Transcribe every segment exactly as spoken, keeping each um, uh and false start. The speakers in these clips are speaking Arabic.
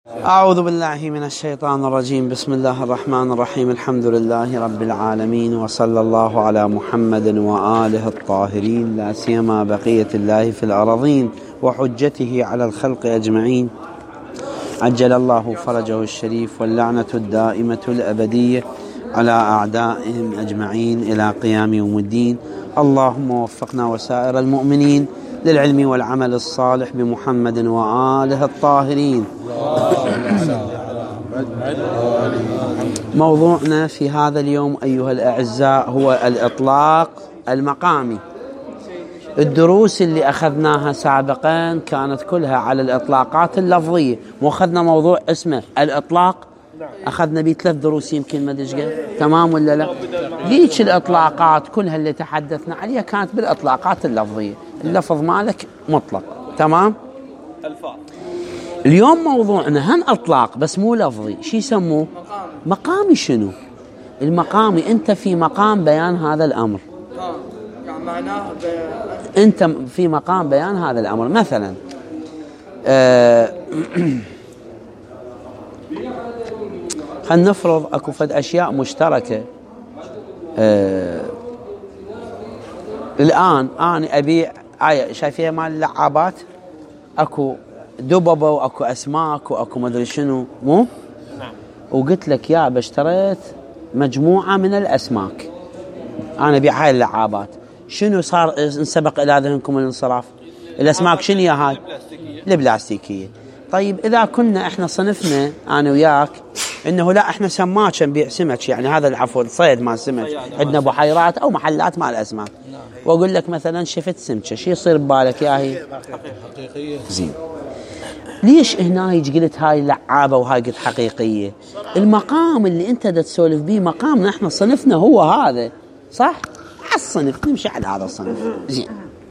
أعوذ بالله من الشيطان الرجيم. بسم الله الرحمن الرحيم. الحمد لله رب العالمين، وصلى الله على محمد وآله الطاهرين، لا سيما بقية الله في الأراضين وحجته على الخلق أجمعين. عجل الله فرجه الشريف، واللعنة الدائمة الأبدية على أعدائهم أجمعين إلى قيام يوم الدين. اللهم وفقنا وسائر المؤمنين للعلم والعمل الصالح بمحمد وآله الطاهرين. موضوعنا في هذا اليوم أيها الأعزاء هو الإطلاق المقامي. الدروس اللي أخذناها سابقا كانت كلها على الإطلاقات اللفظية، وأخذنا موضوع اسمه الإطلاق، أخذنا بيه ثلاث دروس يمكن ما دشقة، تمام ولا لا؟ ليش الإطلاقات كلها اللي تحدثنا عليها كانت بالإطلاقات اللفظية، اللفظ مالك مطلق، تمام؟ الفاظ. اليوم موضوعنا هم أطلاق بس مو لفظي، شو يسموه؟ مقامي. شنو المقامي؟ أنت في مقام بيان هذا الأمر، يعني معناه ب... أنت في مقام بيان هذا الأمر. مثلا آه خلينا نفرض أكو فد أشياء مشتركة. آه الآن أنا أبيع آية شايفيها مال اللعابات، أكو دببة وأكو أسماك وأكو مدري شنو، مو؟ نعم. وقلت لك يا باشتريت مجموعة من الأسماك، أنا أبيع هاي اللعابات. شنو صار انسبق إلى ذهنكم الانصراف؟ الأسماك شنو يا هاي؟ البلاستيكية. طيب إذا كنا إحنا صنفنا أنا وياك إنه لا إحنا سماك نبيع سمك، يعني هذا العفو صيد مال سمك، عندنا بحيرات أو محلات مال الأسماك، وأقول لك مثلا شفت سمكة، شو يصير ببالك يا هي؟ حقيقية. زين، ليش هنا يجي قلت هاي لعابة وهاي قلت حقيقية؟ المقام اللي أنت دا تسولف بيه مقامنا إحنا صنفنا هو هذا، صح؟ على الصنف نمشي على هذا الصنف. زين،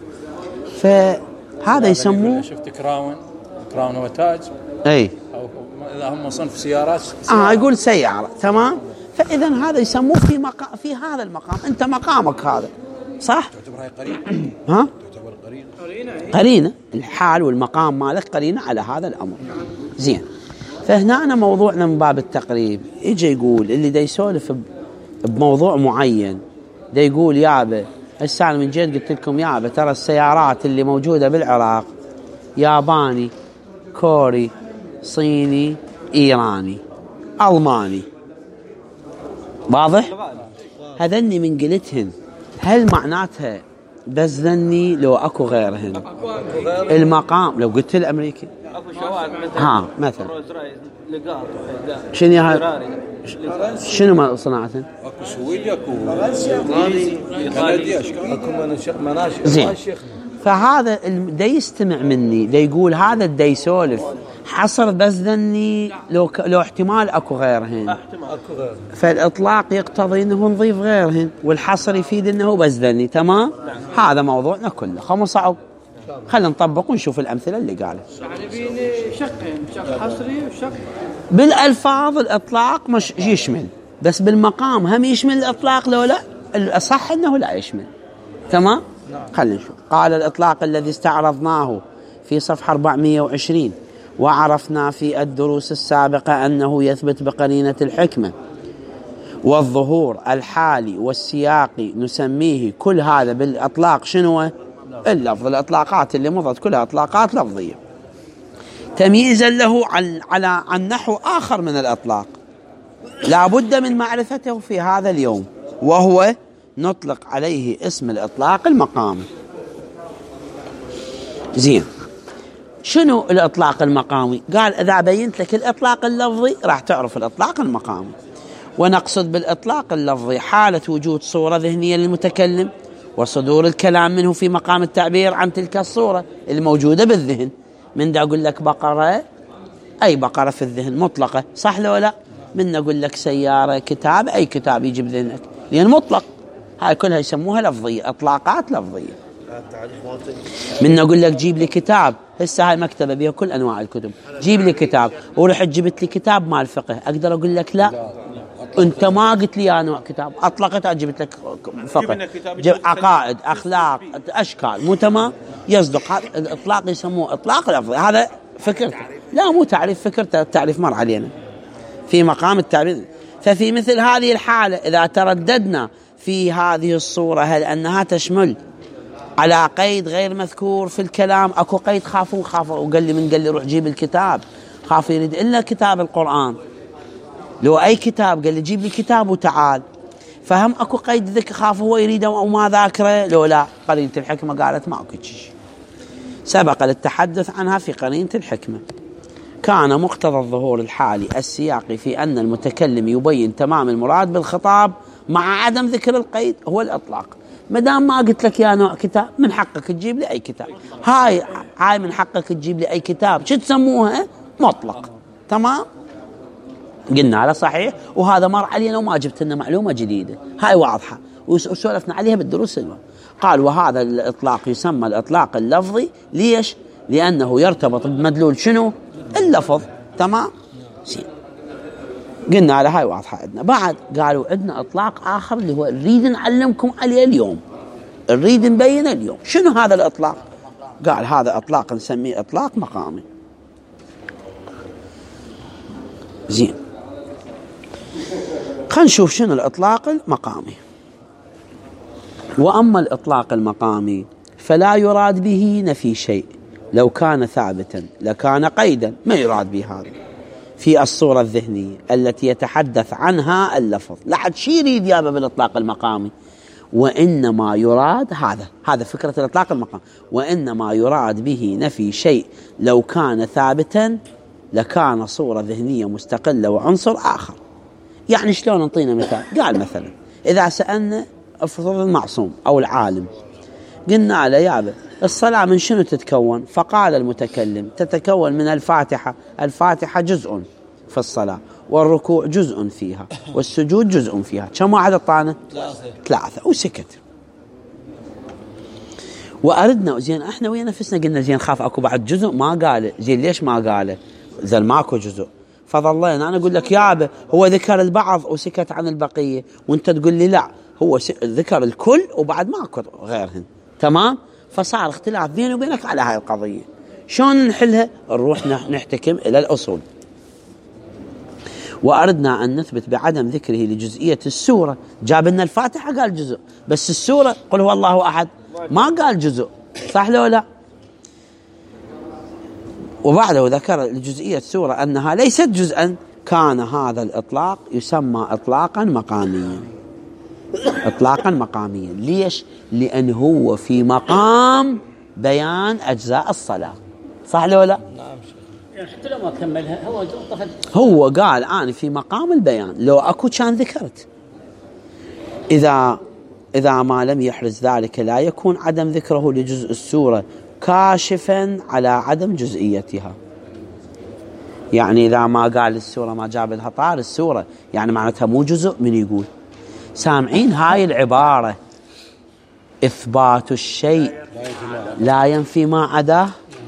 فهذا يسموه شفت كراون، كراون هو تاج، أي أو إذا هم صنف سيارات, سيارات. آه يقول سيارة، تمام. فإذا هذا يسموه في مقام، في هذا المقام أنت مقامك هذا، صح؟ تعتبر هاي قرينة. ها؟ تعتبر قرينة. قرينة الحال والمقام مالك قرينة على هذا الأمر. زين، فهنا أنا موضوعنا من باب التقريب يجي يقول اللي دا يسولف بموضوع معين، دا يقول يابا هسه أنا من جد قلت لكم يابا ترى السيارات اللي موجودة بالعراق ياباني، كوري، صيني، إيراني، ألماني، واضح؟ هذني من قلتهن هل معناتها بس ذني لو أكو غيرهن؟ المقام لو قلت الأمريكي أكو شوارع مثلا، ها مثلا لقاط شنو هاي؟ شنو ما صناعتهن؟ أكو سويدي، أكو إيطالي، أكو مناشئ. زين، فهذا دا يستمع مني دا يقول هذا دا يسولف حصر بس ذني لو ك... لو احتمال اكو غيرهن، اكو غيرهن، فالاطلاق يقتضي انه نضيف غيرهن، والحصر يفيد انه بس ذني، تمام. نعم. هذا موضوعنا كله، خمس صعب. خلينا نطبق ونشوف الامثله اللي قالها. يعني بين شقين، شق حصري وشق بالالفاظ الاطلاق مش يشمل، بس بالمقام هم يشمل الاطلاق لو لا؟ الصح انه لا يشمل، تمام. نعم. خلينا نشوف. قال الإطلاق الذي استعرضناه في صفحة أربعمائة وعشرين وعرفنا في الدروس السابقة أنه يثبت بقرينة الحكمة والظهور الحالي والسياقي، نسميه كل هذا بالإطلاق شنو؟ اللفظ. الإطلاقات اللي مضت كلها إطلاقات لفظية، تمييزا له عن, على عن نحو آخر من الإطلاق لا بد من معرفته في هذا اليوم، وهو نطلق عليه اسم الإطلاق المقامي. زين، شنو الإطلاق المقامي؟ قال إذا بينت لك الإطلاق اللفظي راح تعرف الإطلاق المقامي. ونقصد بالإطلاق اللفظي حالة وجود صورة ذهنية للمتكلم وصدور الكلام منه في مقام التعبير عن تلك الصورة الموجودة بالذهن. من دا أقول لك بقرة، أي بقرة في الذهن مطلقة، صح لو لا؟ من أقول لك سيارة، كتاب، أي كتاب يجي بذهنك لأن مطلق. هاي كلها يسموها لفظية، إطلاقات لفظية. من أقول لك جيب لي كتاب، هسه هاي مكتبة بها كل أنواع الكتب، جيب لي كتاب، ورحت جبت لي كتاب مال فقه، أقدر أقول لك لا أنت ما قلت لي يا نوع كتاب، أطلقت جبت لك فقه، عقائد، أخلاق، أشكال، مو تمام؟ يصدق. هذا الإطلاق يسموه إطلاق لفظي، هذا فكرته. لا مو تعريف فكر، التعريف مر علينا في مقام التعريف. ففي مثل هذه الحالة إذا ترددنا في هذه الصورة هل أنها تشمل على قيد غير مذكور في الكلام؟ أكو قيد خافوا خافوا وقال لي من قال لي روح جيب الكتاب، خاف يريد إلا كتاب القرآن، لو أي كتاب قال لي جيب لي كتاب وتعال، فهم أكو قيد ذكر خاف هو يريده أو ما ذاكره، لو لا قرينة الحكمة قالت ما أكو شيء سبق للتحدث عنها في قرينة الحكمة. كان مقتضى الظهور الحالي السياقي في أن المتكلم يبين تمام المراد بالخطاب مع عدم ذكر القيد هو الإطلاق. ما دام ما قلت لك يا نوع كتاب من حقك تجيب لي أي كتاب، هاي هاي من حقك تجيب لي أي كتاب، شو تسموها؟ مطلق. تمام، قلنا على صحيح، وهذا مر علينا وما جبت لنا معلومة جديدة، هاي واضحة وسولفنا عليها بالدروس الأولى. قال وهذا الإطلاق يسمى الإطلاق اللفظي، ليش؟ لأنه يرتبط بمدلول شنو؟ اللفظ. تمام، قلنا على هاي واضحة عندنا. بعد قالوا عندنا إطلاق آخر اللي هو نريد نعلمكم عليه اليوم، نريد نبين اليوم شنو هذا الإطلاق. قال هذا إطلاق نسميه إطلاق مقامي. زين، خلينا نشوف شنو الإطلاق المقامي. وأما الإطلاق المقامي فلا يراد به نفي شيء، لو كان ثابتا لكان قيدا، ما يراد به هذا في الصورة الذهنية التي يتحدث عنها اللفظ. لا حد شي يريد يابا بالإطلاق المقامي، وإنما يراد هذا هذا فكرة الإطلاق المقامي، وإنما يراد به نفي شيء لو كان ثابتا لكان صورة ذهنية مستقلة وعنصر آخر. يعني شلون؟ نعطينا مثال. قال مثلا إذا سألنا افرض المعصوم أو العالم، قلنا له يابا الصلاة من شنو تتكون؟ فقال المتكلم تتكون من الفاتحة، الفاتحة جزء في الصلاة، والركوع جزء فيها، والسجود جزء فيها. كم واحد الطانة؟ ثلاثة. ثلاثة وسكت. وأردنا زين احنا ويا نفسنا قلنا زين خاف اكو بعد جزء ما قاله، زين ليش ما قاله؟ زين ماكو جزء. فظلينا انا اقول لك يابا هو ذكر البعض وسكت عن البقية، وانت تقول لي لا هو ذكر الكل وبعد ماكو غيرهن. تمام، فصار اختلاف بيني وبينك على هاي القضية. شلون نحلها؟ نروح نحتكم إلى الأصول. وأردنا أن نثبت بعدم ذكره لجزئية السورة. جاب لنا الفاتحة قال جزء، بس السورة قل هو الله أحد ما قال جزء، صح لو لا؟ وبعده ذكر لجزئية السورة أنها ليست جزءا، كان هذا الإطلاق يسمى إطلاقا مقاميا. إطلاقا مقاميا ليش؟ لأن هو في مقام بيان أجزاء الصلاة، صح لو لا؟ نعم. يعني حتى لو ما كملها هو هو قال أنا في مقام البيان، لو أكو كان ذكرت. إذا إذا ما لم يحرز ذلك لا يكون عدم ذكره لجزء السورة كاشفا على عدم جزئيتها. يعني إذا ما قال السورة ما جاب لها طار السورة يعني معناتها مو جزء. من يقول سامعين هاي العبارة إثبات الشيء لا ينفي ما عداه؟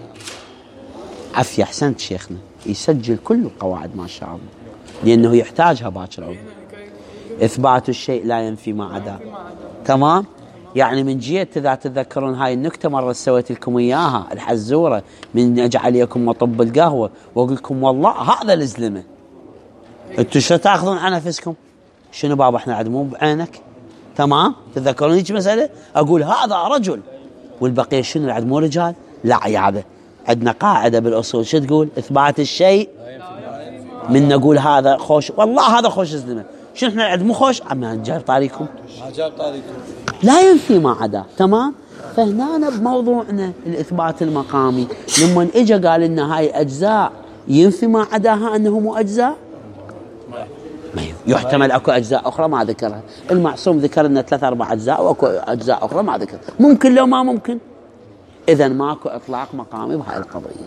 عفية أحسنت شيخنا، يسجل كل القواعد ما شاء الله لأنه يحتاجها باكر. إثبات الشيء لا ينفي ما عداه. تمام، يعني من جيت إذا تتذكرون هاي النكتة مرة سويت لكم إياها الحزورة من أجعل لكم مطب القهوة وأقول لكم والله هذا الزلمة أنتوا شو تأخذون عن نفسكم؟ شنو بابا احنا عاد مو بعينك؟ تمام، تتذكرون هيك مسألة؟ أقول هذا رجل والبقية شنو عاد مو رجال؟ لا يا عبد، عندنا قاعدة بالأصول شو تقول؟ إثبات الشيء من نقول هذا خوش والله هذا خوش زلمة، شنو احنا عاد مو خوش؟ عم جاب طاريكم جاب طاريكم لا ينفي ما عداه. تمام، فهنا بموضوعنا الإثبات المقامي لما إجا قال لنا هاي أجزاء ينفي ما عداها أنه مو أجزاء؟ ما يحتمل أكو أجزاء أخرى ما ذكرها. المعصوم ذكر لنا ثلاث أربع أجزاء وأكو أجزاء أخرى ما ذكر، ممكن لو ما ممكن. إذن ماكو إطلاق مقامي بهاي القضية.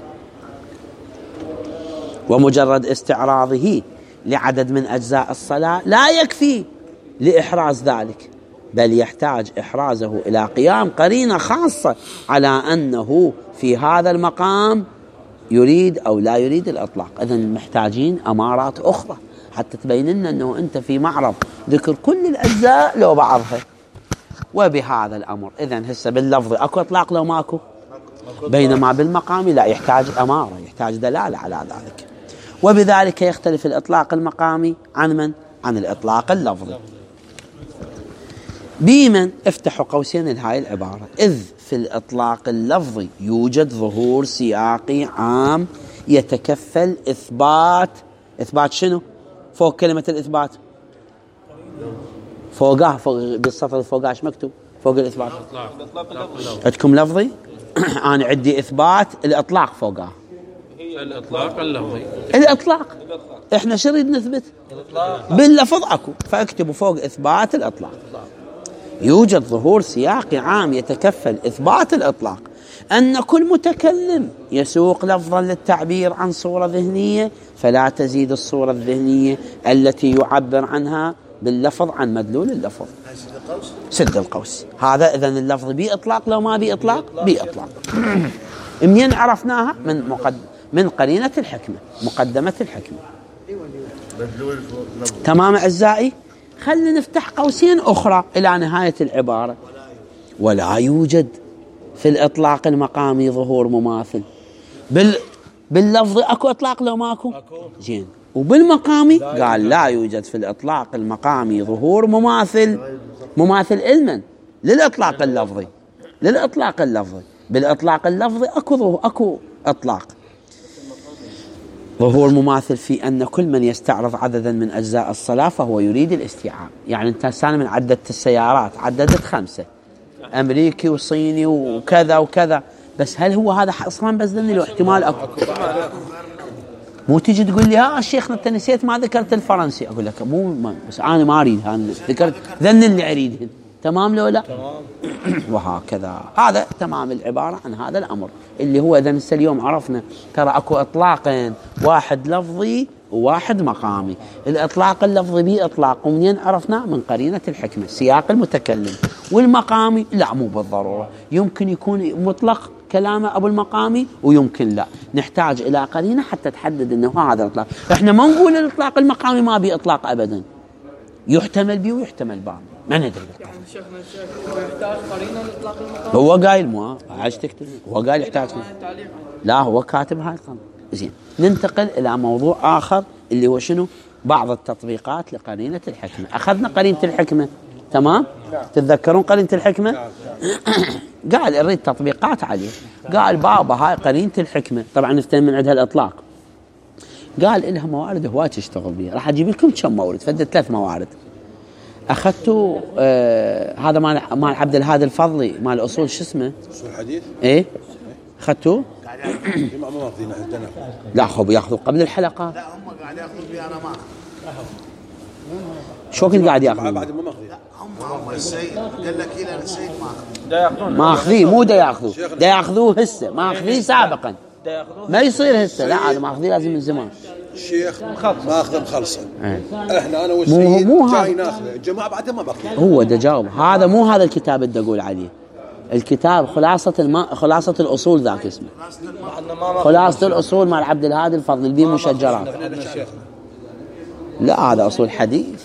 ومجرد استعراضه لعدد من أجزاء الصلاة لا يكفي لإحراز ذلك، بل يحتاج إحرازه إلى قيام قرينة خاصة على أنه في هذا المقام يريد أو لا يريد الإطلاق. إذن محتاجين أمارات أخرى حتى تبين لنا أنه أنت في معرض ذكر كل الأجزاء لو بعضها. وبهذا الأمر إذن هسه باللفظ أكو إطلاق لو ماكو؟ بينما بالمقام لا، يحتاج أمارة، يحتاج دلالة على ذلك. وبذلك يختلف الإطلاق المقامي عن من؟ عن الإطلاق اللفظي. بمن افتحوا قوسين لهاي العبارة: إذ في الإطلاق اللفظي يوجد ظهور سياقي عام يتكفل إثبات. إثبات شنو؟ فوق كلمة الإثبات فوقها، فوق بالسطر فوقها ايش مكتوب؟ فوق الإثبات عندكم لفظي. أنا عندي إثبات الإطلاق فوقها. الإطلاق اللفظي. الإطلاق إحنا شو نريد نثبت؟ باللفظ أكو، فاكتبوا فوق إثبات الإطلاق. يوجد ظهور سياقي عام يتكفل إثبات الإطلاق أن كل متكلم يسوق لفظا للتعبير عن صورة ذهنية فلا تزيد الصورة الذهنية التي يعبر عنها باللفظ عن مدلول اللفظ. سد القوس. هذا إذن اللفظ بإطلاق لو ما بإطلاق؟ بإطلاق. منين عرفناها؟ من مقدم من قرينة الحكمة، مقدمة الحكمة. تمام أعزائي؟ خلينا نفتح قوسين أخرى إلى نهاية العبارة: ولا يوجد في الإطلاق المقامي ظهور مماثل. بال باللفظ أكو إطلاق لو ماكو؟ زين. وبالمقامي قال لا يوجد في الإطلاق المقامي ظهور مماثل. مماثل علما للإطلاق اللفظي. للإطلاق اللفظي بالإطلاق اللفظي أكو ظهور، أكو إطلاق ظهور مماثل في أن كل من يستعرض عددا من أجزاء الصلاة فهو يريد الاستيعاب. يعني أنت سالم من عددت السيارات، عددت خمسة، أمريكي وصيني وكذا وكذا، بس هل هو هذا أصلا بس ذني له احتمال أكو؟ مو تيجي تقول لي ها الشيخ أنت نسيت ما ذكرت الفرنسي، أقول لك مو ما بس أنا ما أريد هذا، ذكرت ذن اللي أريدهن. تمام لو لا؟ وهكذا. هذا تمام العبارة عن هذا الأمر اللي هو إذا اليوم عرفنا ترى أكو إطلاقين، واحد لفظي وواحد مقامي. الإطلاق اللفظي به إطلاق، ومنين عرفنا؟ من قرينة الحكمة، سياق المتكلم. والمقامي لا، مو بالضرورة، يمكن يكون مطلق كلامه أبو المقامي ويمكن لا، نحتاج إلى قرينة حتى تحدد أنه هذا الإطلاق. إحنا ما نقول الإطلاق المقامي ما به إطلاق أبدا، يحتمل به ويحتمل به، ما ندري. هو قايل مو عايش تكتب، هو قايل يحتاج، لا هو كاتب هاي القضية. زين، ننتقل إلى موضوع آخر اللي هو شنو؟ بعض التطبيقات لقرينة الحكمة. أخذنا قرينة الحكمة، تمام؟ تتذكرون قرينة الحكمة؟ قال أريد تطبيقات عليه. قال بابا هاي قرينة الحكمة، طبعا نفتهم من عندها الإطلاق. قال إلها موارد هواي تشتغل بها، راح أجيب لكم كم مورد، فدت ثلاث موارد. أخذتوا آه هذا مال مال عبد الهادي الفضلي مال أصول شو اسمه؟ أصول الحديث. إيه أخذتوه؟ ما ما أخذينه عندنا. لا خب ياخذوا قبل الحلقة. لا هم قاعد ياخذوا بي انا ما شو كنت قاعد ياخذوا؟ بعد ما ماخذين. هم هم السيد قال لك الى السيد ما ما أخذيه، مو دا ياخذوه، دا ياخذوه هسه، ما أخذيه سابقا. ما يصير هسه، لا هذا ما أخذيه لازم من زمان. الشيخ ما أخذ مخلصة. ايه. احنا انا مو والسيد مو جاي هذا ناخذه، الجماعة بعدها ما باخذين. هو دا جاوب، هذا مو هذا الكتاب اللي اقول عليه. الكتاب خلاصة الما خلاصة الأصول ذاك اسمه. خلاصة الأصول مال عبد الهادي الفضل بيه مشجرات. لا هذا أصول حديث.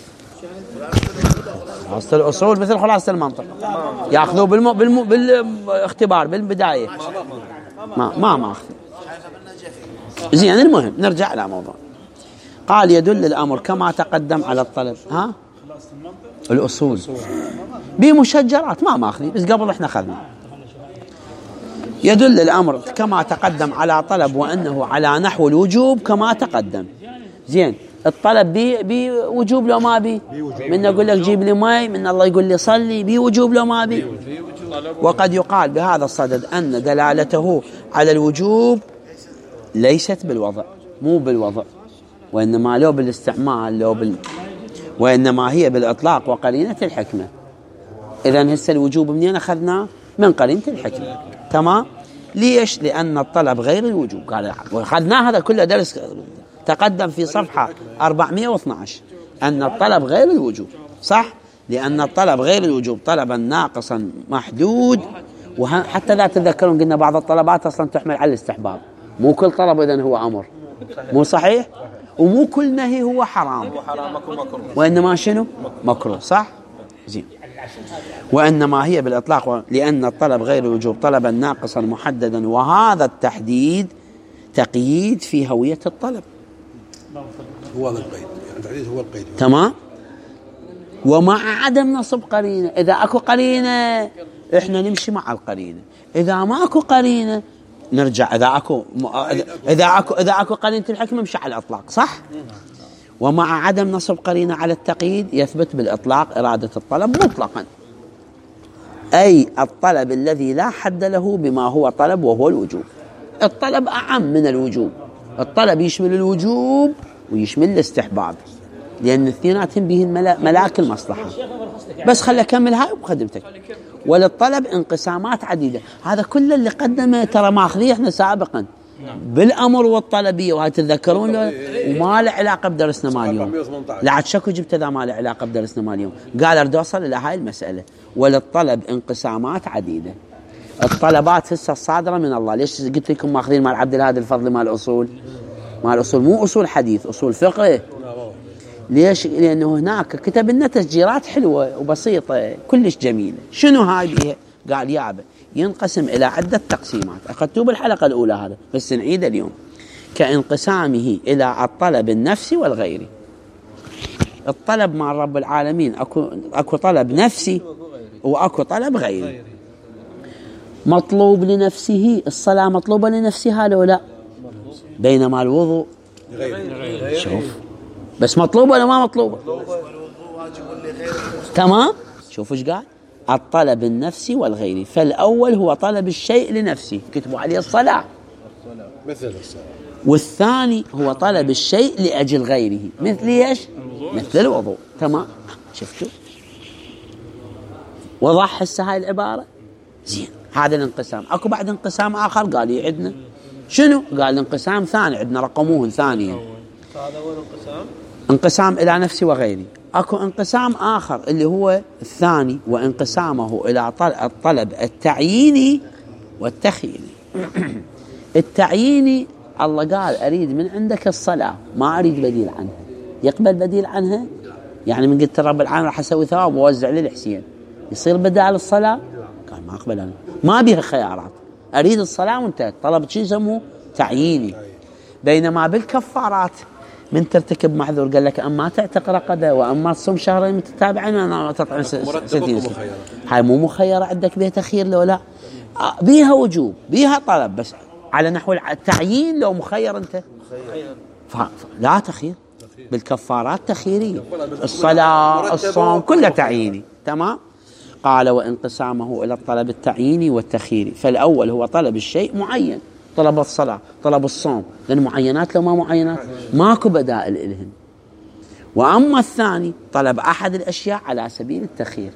خلاصة الأصول مثل خلاصة المنطق، ياخذوه بالم... بالم... بالاختبار بالبداية. ما ما ما أخذ. زين، المهم نرجع إلى موضوع. قال يدل الأمر كما تقدم على الطلب. ها الأصول بمشجرات ما ماخذي، بس قبل احنا اخذنا. يدل الأمر كما تقدم على طلب وأنه على نحو الوجوب كما تقدم. زين، الطلب بي بوجوب لو ما بي؟ من أقول لك جيب لي ماء، من الله يقول لي صلي، بوجوب لو ما بي؟ وقد يقال بهذا الصدد أن دلالته على الوجوب ليست بالوضع، مو بالوضع، وإنما لو بالاستعمال، لو بال وإنما هي بالإطلاق وقرينة الحكمة. إذن هسه الوجوب منين أخذناه؟ من قرينة الحكمة. تمام؟ ليش؟ لأن الطلب غير الوجوب. قال أخذناه هذا كله درس تقدم في صفحة أربعمائة واثني عشر أن الطلب غير الوجوب، صح؟ لأن الطلب غير الوجوب طلبا ناقصا محدود. وحتى لا تتذكرون قلنا بعض الطلبات أصلا تحمل على الاستحباب، مو كل طلب إذن هو أمر، مو صحيح؟ ومو كل نهي هو حرام، وإنما شنو؟ مكروه، صح؟ زين. وإنما هي بالإطلاق، لأن الطلب غير الوجوب طلبا ناقصا محددا، وهذا التحديد تقييد في هوية الطلب. هو هذا القيد، يعني التحديد هو القيد. تمام. ومع عدم نصب قرينة، إذا أكو قرينة إحنا نمشي مع القرينة، إذا ما أكو قرينة نرجع، إذا أكو إذا أكو إذا أكو قرينة الحكم نمشي على الإطلاق، صح؟ ومع عدم نصب قرينة على التقييد يثبت بالإطلاق إرادة الطلب مطلقا، أي الطلب الذي لا حد له بما هو طلب وهو الوجوب. الطلب أعم من الوجوب، الطلب يشمل الوجوب ويشمل الاستحباب، لأن الاثنيناتهم به ملاك المصلحة. بس خلي أكمل هاي وبخدمتك. وللطلب انقسامات عديدة، هذا كل اللي قدمه ترى ماخذيه احنا سابقا بالأمر والطلبية، وهاي تتذكرون وما له علاقة بدرسنا مال اليوم. لا عاد شكو جبت هذا ما له علاقة بدرسنا مال اليوم. قال أريد أوصل إلى هاي المسألة. وللطلب انقسامات عديدة، الطلبات هسه الصادرة من الله. ليش قلت لكم ماخذين مال عبد الهادي الفضلي مال الأصول؟ مال الأصول مو أصول حديث، أصول فقه. ليش؟ لأنه هناك كتب لنا تسجيلات حلوة وبسيطة كلش جميلة. شنو هاي بيها؟ قال يابا ينقسم إلى عدة تقسيمات، أخذتوه بالحلقة الأولى هذا بس نعيد اليوم. كانقسامه إلى الطلب النفسي والغيري. الطلب مع رب العالمين أكو, أكو طلب نفسي وأكو طلب غيري. مطلوب لنفسه، الصلاة مطلوبة لنفسها لو لا؟ بينما الوضوء غير. شوف بس مطلوبة ولا ما مطلوبة؟ تمام. شوف ايش قال؟ الطلب النفسي والغيري. فالأول هو طلب الشيء لنفسه، كتبوا عليه الصلاة مثل الصلاة. والثاني هو طلب الشيء لأجل غيره، مثل ايش؟ مثل الوضوء. تمام. شفتوا؟ وضح هسه هاي العبارة زين. هذا الانقسام. اكو بعد انقسام آخر قال يعدنا شنو؟ قال انقسام ثاني عندنا رقموه ثانيا. هذا هو الانقسام، انقسام إلى نفسي وغيري. اكو انقسام آخر اللي هو الثاني، وانقسامه إلى الطلب التعييني والتخييري. التعييني الله قال أريد من عندك الصلاة، ما أريد بديل عنها. يقبل بديل عنها؟ يعني من قلت رب العالمين راح أسوي ثواب ووزع للحسين، يصير بدال الصلاة؟ قال ما أقبل أنا، ما بيها خيارات، أريد الصلاة وانتهت. طلب شيء يسموه تعييني. بينما بالكفارات من ترتكب معذور قال لك أما تعتق رقبة وأما تصوم شهرين متتابعين وأما تطعم ستين. هاي مو مخيرة عندك بيها تخيير لو لا؟ بيها وجوب بيها طلب، بس على نحو التعيين لو مخير أنت لا تخير. بالكفارات تخييرية، الصلاة الصوم كلها تعييني. تمام. قال وانقسامه إلى الطلب التعييني والتخييري. فالأول هو طلب الشيء معين، طلب الصلاة طلب الصوم، لأن معينات لو ما معينات ماكو بدائل إلهن. وأما الثاني طلب أحد الأشياء على سبيل التخيير،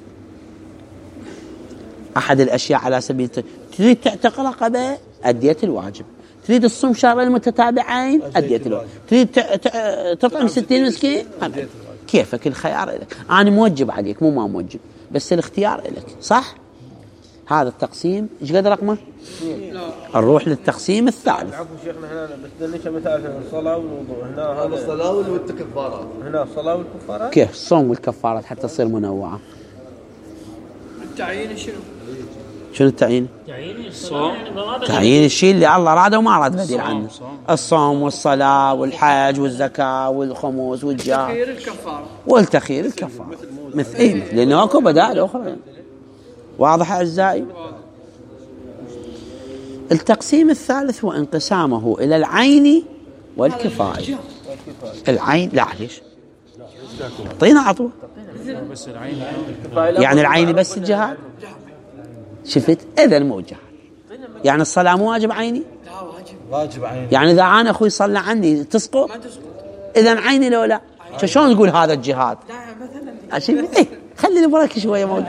أحد الأشياء على سبيل التخيير. تريد تعتق رقبة أديت الواجب، تريد الصوم شهرين متتابعين أديت الواجب، تريد تطعم ستين مسكين كيفك، الخيار لك. أنا موجب عليك مو ما موجب، بس الاختيار لك. صح؟ هذا التقسيم ايش قد رقمه؟ نروح للتقسيم الثالث. عفوا شيخنا هنا بس دليش مثال الصلاة والوضوء. هنا هذا الصلاة والكفارات. هنا الصلاة والكفارات. كيف الصوم والكفارات حتى تصير منوعة؟ التعيين شنو؟ شنو التعيين؟ تعيين الصوم، تعيين الشيء اللي الله راده وما راد بديل عنه. الصوم والصلاة والحج والزكاة والخمس والجهاد تخيير الكفارة والتخيير الكفارة مثل إيه؟ لأنه أكو بدائل أخرى. واضح أعزائي؟ التقسيم الثالث هو انقسامه إلى العين والكفاية. العين لا ليش؟ اعطينا عطوة. يعني العين بس الجهاد؟ شفت؟ إذا مو جهاد. يعني الصلاة مو واجب عيني؟ لا واجب واجب عيني. يعني إذا أنا أخوي صلى عني تسقط؟ ما تسقط. إذا عيني لو لا؟ شلون تقول هذا الجهاد؟ لا مثلا أشوف إيه خلي البركة شوية موجود.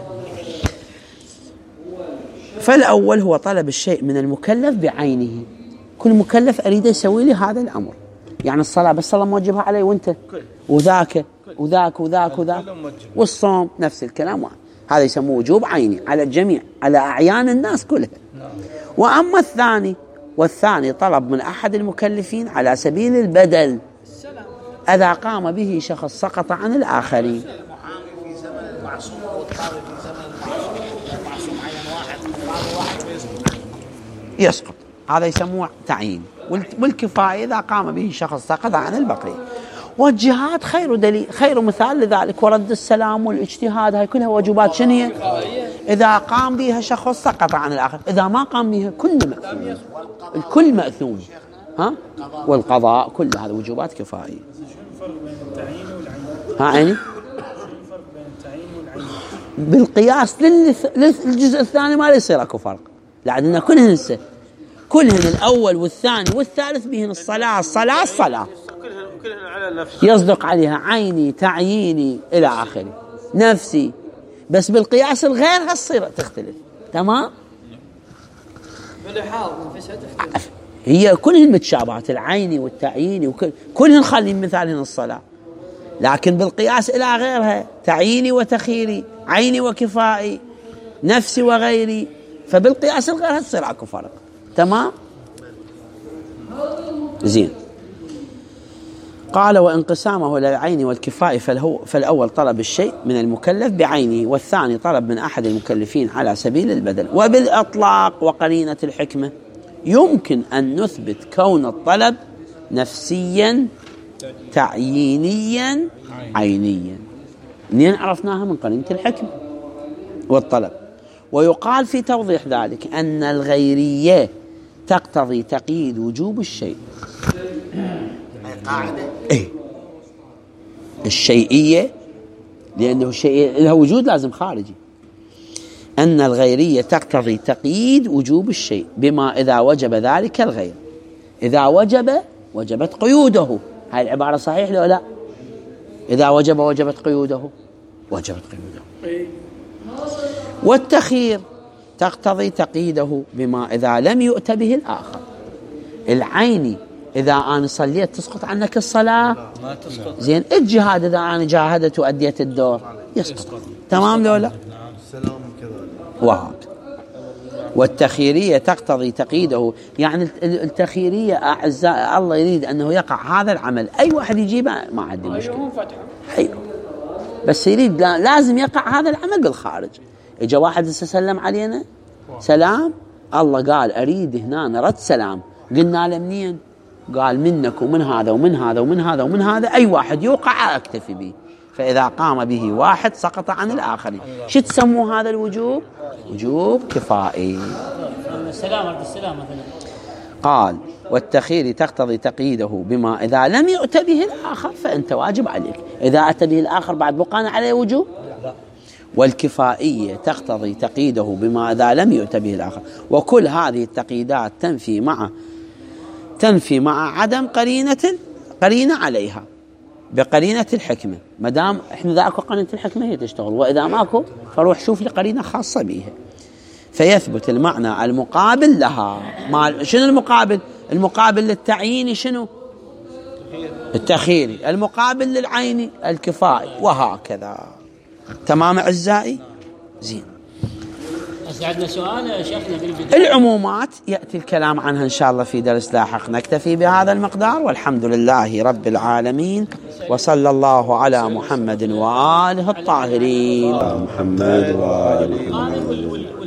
فالأول هو طلب الشيء من المكلف بعينه. كل مكلف أريد يسوي لي هذا الأمر. يعني الصلاة بس الله موجبها علي وانت وذاك وذاك وذاك وذاك، والصوم نفس الكلام. هذا يسموه وجوب عيني على الجميع، على أعيان الناس كلها. وأما الثاني والثاني طلب من أحد المكلفين على سبيل البدل، إذا قام به شخص سقط عن الآخرين. المعصوم او الطاغي في زمن المعصوم، المعصوم عين واحد طاغي واحد فيسقط يسقط، هذا يسموه تعيين. والكفاية إذا قام به شخص سقط عن البقية. والجهاد خير دليل، خير مثال لذلك، ورد السلام والاجتهاد، هاي كلها واجبات شنو هي؟ إذا قام بها شخص سقط عن الآخر، إذا ما قام بها كل مأثوم، الكل مأثوم. ها؟ والقضاء كل هذه وجوبات كفاية. الفرق بين التعيين والعين؟ ها عيني؟ الفرق بين التعيين والعين؟ بالقياس للجزء الثاني ما يصير اكو فرق، لأن كلهن هسه كلهن الأول والثاني والثالث بهن الصلاة الصلاة الصلاة كلهن على نفس يصدق عليها عيني تعييني إلى آخره نفسي، بس بالقياس الغير هالصيرة تختلف. تمام؟ هي كلهن متشابهات، العيني والتعييني وكل كلهن خالين مثالهن الصلاة، لكن بالقياس إلى غيرها تعييني وتخييري، عيني وكفائي، نفسي وغيري، فبالقياس الغير هتصير اكو فرق. تمام؟ زين. قال وانقسامه للعين والكفاء فالأول طلب الشيء من المكلف بعينه، والثاني طلب من أحد المكلفين على سبيل البدل. وبالأطلاق وقرينة الحكمة يمكن أن نثبت كون الطلب نفسيا تعيينيا عينيا، منين عرفناها؟ من قرينة الحكمة والطلب. ويقال في توضيح ذلك أن الغيرية تقتضي تقييد وجوب الشيء. قاعدة إيه؟ الشيئية لأنه الشيء لها وجود لازم خارجي. أن الغيرية تقتضي تقييد وجوب الشيء بما إذا وجب ذلك الغير، إذا وجب وجبت قيوده. هاي العبارة صحيح لو لا؟ إذا وجب وجبت قيوده، وجبت قيوده. والتخيير تقتضي تقييده بما إذا لم يؤت به الآخر. العيني إذا أنا صليت تسقط عنك الصلاة؟ ما تسقط. زين. الجهاد إذا أنا جاهدت وأديت الدور يسقط. تمام لو لا؟ السلام كذا. وهكذا. والتخييرية تقتضي تقييده، يعني التخييرية أعزاء الله يريد أنه يقع هذا العمل أي واحد يجيبه ما عندي مشكلة، حلو، بس يريد لازم يقع هذا العمل بالخارج. إجا واحد سلم علينا سلام، الله قال أريد هنا نرد سلام، قلنا له منين؟ قال منك ومن هذا ومن هذا ومن هذا ومن هذا، أي واحد يوقع أكتفي به. فإذا قام به واحد سقط عن الآخرين. شو تسموا هذا الوجوب؟ وجوب كفائي. السلام رد السلام مثلا. قال والتخيير تقتضي تقييده بما إذا لم يؤت به الآخر فأنت واجب عليك. إذا أتى به الآخر بعد بقانا عليه وجوب. والكفائية تقتضي تقييده بما إذا لم يؤت به الآخر. وكل هذه التقييدات تنفي مع تنفي مع عدم قرينة قرينة عليها بقرينة الحكمة. ما دام احنا ذاك قرينة الحكمة هي تشتغل، وإذا ماكو فروح شوف لي قرينة خاصة بها، فيثبت المعنى المقابل لها. ما شنو المقابل؟ المقابل للتعيين شنو؟ التخييري. المقابل للعيني الكفائي، وهكذا. تمام أعزائي؟ زين. بس عندنا سؤال شيخنا بالبداية. العمومات يأتي الكلام عنها إن شاء الله في درس لاحق. نكتفي بهذا المقدار، والحمد لله رب العالمين، وصلى الله على محمد وآله الطاهرين. محمد وآله محمد.